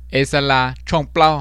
ê sa la trong plau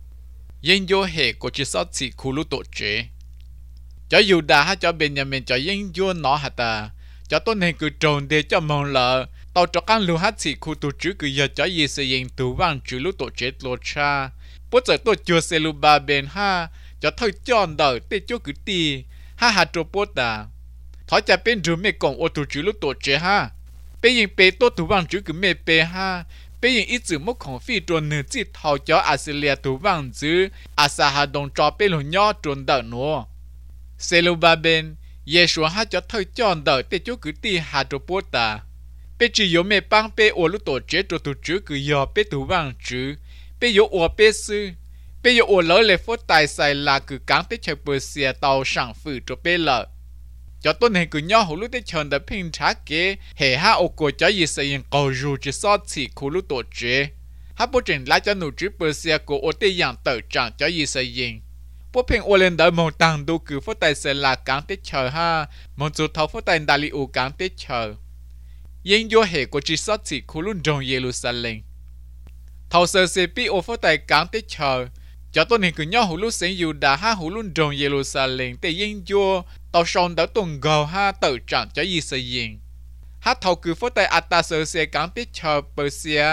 yên vô hệ của chỉ sót chỉ khu lũ tổ chế cho dù đã ha cho bên nhà mình cho yên vô nó hả ta cho tôi nên cứ trồn để cho mong lợ tao cho các lưu hát chỉ khu tổ chế cứ giờ cho gì sẽ yên tụ vang chữ lũ tổ chế lột cha bố giờ tôi chưa sẽ lưu ba bên ha cho thôi chọn đời để cho cứ ti ha ha cho bố ta thọ cha bên rùm mẹ còn ô tổ chế lũ tổ chế ha bây giờ bé tôi tụ vang chữ cứ mẹ bé ha bây giờ ít chữ mấtของphi trồn nửa chỉ thọ cho Australia tụ vang chữ Asa hà đồng cho bé lũ nhỏ trồn đời nữa sẽ lưu ba bên Yeshua ha cho thôi chọn đời để cho cứ ti ha cho bố ta bé chỉ có mẹ bang bé ô lũ tổ chế cho tổ chế cứ giờ bé tụ vang chữ bé có ô bé sư bé có ô lỡ lệ phốt tài xài là cứ cán tới chơi bờ xe tàu sẵn phử cho bé lợ cho tôi này cứ nhỏ hữu lúc tới chọn đã phim trả kế hệ ha ô cô cho gì xây dựng cầu dù chỉ so chỉ khu lúc tổ chế ha bố trình lại cho nụ trí bờ xe của ô tê dạng tự trạng cho gì xây dựng bố phim ô lên đợi mong tăng đô cứ phốt tài xài là cán tới chờ ha mong dù thấu phốt tài đà li ủ cán tới chờ yên vô hệ của chỉ so chỉ khu lúc trong Jerusalem thầu sơ xe bị ô phốt tài cán tới chờ cho tôi này cứ nhỏ hữu lúc xây dù đã ha hữu lúc trong Jerusalem để yên vô tàu sông đã tuần gầu ha tự trạng cho gì xây dựng hát thầu cứ phốt tại ata sơ xe cán tiết chờ Persia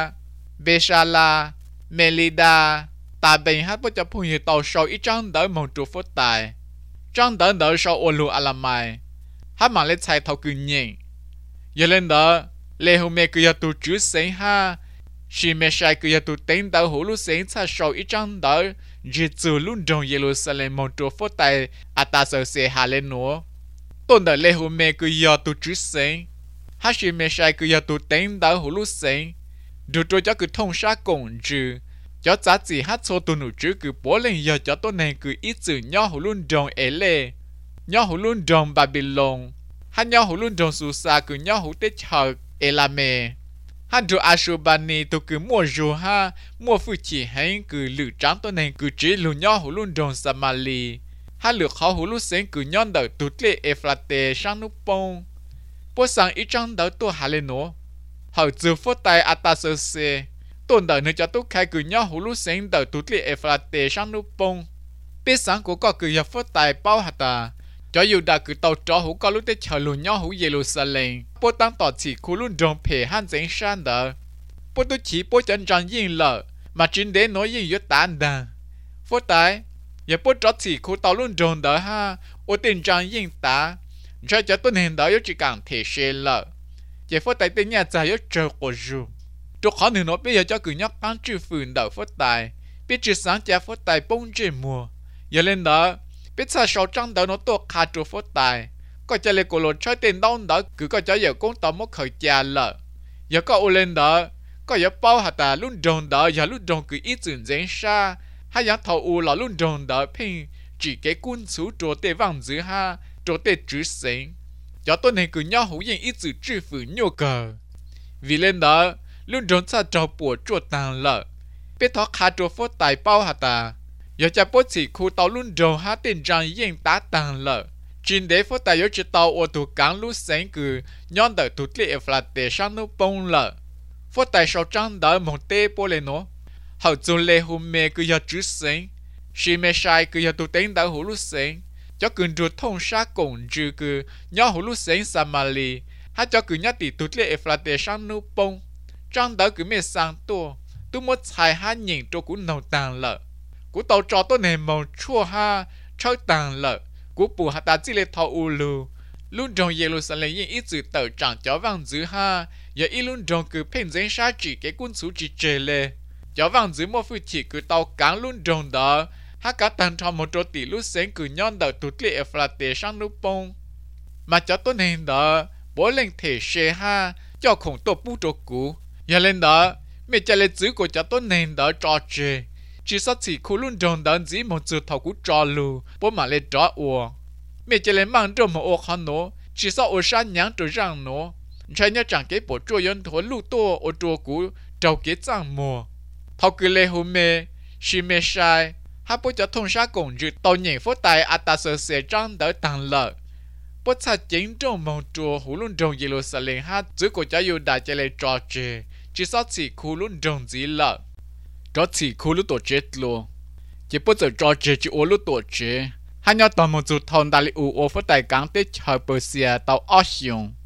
Beshala Melida ta bên hát bố cho phun hiệu tàu sâu ít trăng đỡ mong trụ phốt tại trăng đỡ sâu ô lù alamai hát mà lên chạy thầu cứ nhìn giờ lên đỡ lê hùng mê cứ giờ tụ chữ xây ha si mê sai cứ giờ tụ tên đỡ hữu lúc xây xa sâu ít trăng đỡ chỉ từ luôn trong Jerusalem mong trụ phốt tại ata sơ xe hà lên nữa tôn đỡ lê hùng mê cứ giờ tụ chữ xây hát si mê sai cứ giờ tụ tên đỡ hữu lúc xây dù tôi cho cứ thông sát cùng chữ cho giá trị hát số tụ nụ chữ cứ bố lên giờ cho tôi này cứ ít chữ nhỏ hữu luôn trong ế lê nhỏ hữu luôn trong Babylon hát nhỏ hữu luôn trong Susa cứ nhỏ hữu tết chờ Elame hát dù Ashubani tôi cứ mua dù ha mua phụ chỉ hay cứ lử trắng tôi này cứ chỉ lù nhỏ hữu luôn trong Samali hát lử khó hữu lúc sáng cứ nhon đợi tụt lệ Ephrate sang nút bông bố sang ít trắng đợi tôi hà lên nữa hậu dù phốt tay Atasose tôn đợi nơi cho tôi khai cứ nhỏ hữu lúc sáng đợi tụt lệ Ephrate sang nút bông biết sáng của có cứ nhập phốt tay bao hạt ta cho dù đã cứ tàu trò hữu có lúc tới chờ lù nhỏ hữu Jerusalem bố tăng tỏ chỉ khu luôn trong phê han dành sang đợi bố tôi chỉ bố chân trăng yên lợ mà chính đến nói yên yếu tán đà phốt tay giờ bố trót chỉ khu tàu luôn trong đợi ha ô tên trăng yên tá cho tôi nên đợi yếu chỉ càng thể xe lợ giờ phốt tay tên nhà dài yếu chờ của dù tôi khó nữa nói bây giờ cho cứ nhóc bán chữ phường đợi phốt tay biết chữ sáng cha phốt tay bông trên mùa giờ lên đó biết sao sau trăng đỡ nó tôi khá trù phốt tài có cho lên cổ lột chơi tiền đông đỡ cứ có cho giờ cũng tao mất khởi cha lợ giờ có ô lên đỡ có giờ bao hạt ta luôn tròn đỡ giờ luôn tròn cứ ít dừng dễ xa hay giờ thầu u là luôn tròn đỡ pin chỉ cái quân số trổ tê vàng dưới ha trổ tê chữ sinh cho tôi này cứ nhau hữu yên ít dừng chữ phử nhô cờ vì lên đỡ luôn tròn xa trò bùa trổ tàng lợ biết thọ khá trổ phốt tài bao hạt ta giờ cha bố chỉ khu tàu luôn đầu hát tiền rằng yên tá tàng lợ chính đế phốt tài yếu chỉ tàu ô tô cán lúc sáng cứ nhon đợi tụt lệ Ephrate sang nút bông lợ phốt tài sau trăng đợi một tê bố lên nó hậu dù lê hùm mê cứ giờ chữ sáng si mê sai cứ giờ tụt tên đợi hữu lúc sáng cho cứ ruột thông sát cùng trừ cứ nhỏ hữu lúc sáng Samali hát cho cứ nhát tỷ tụt lệ Ephrate sang nút bông trăng đợi cứ mê sang tua tôi muốn xài hát nhìn cho cũng nâu tàng lợ cú tàu trò tôi này màu chua ha chơi tàng lợ cú bù hạt ta chỉ lệ thọ u lù luôn trong Jerusalem yên ít chữ tờ trạng chó vàng dữ ha giờ ít luôn trong cứ phèn dễ sa chỉ cái quân số chỉ trề lệ chó vàng dữ một phu chỉ cứ tàu cán luôn trong đó ha cả tàn trò một chỗ tỷ lúc sáng cứ nhon đợi tụt lệ Ephrate sang nút bông mà chó tôi này đó bố lên thể xe ha cho khổng tổ bu chỗ cũ giờ lên đó mẹ cha lên chữ của chó tôi này đó trò trề chỉ sát chỉ khu luôn trong đàn dĩ một chữ thầu cú trò lù bố mà lên trò ua mẹ chỉ lên mang trong một ô khăn nó chỉ sao ô sa nhang trò răng nó trái nhớ chẳng cái bộ trò yon thổ lù tô ô trò cú trâu cái trang mùa thầu cứ lê hồ mê si mê sai hát bố cho thông sát cùng chữ tàu nhện phốt tài Atasơ sẽ trang đỡ tàng lợ bố cha chính trong một trò hú luôn trong Jerusalem hát chữ của cha yêu đại chạy lên trò chê chỉ sao chỉ khu luôn trong dĩ lợ cho chỉ khu lúc tổ chết luôn chỉ bây giờ cho chế chỉ ô lúc tổ chế hai nhau tàu một chút thôn đại lý u ô phát đại cảng tết chờ bờ xìa tàu Ocean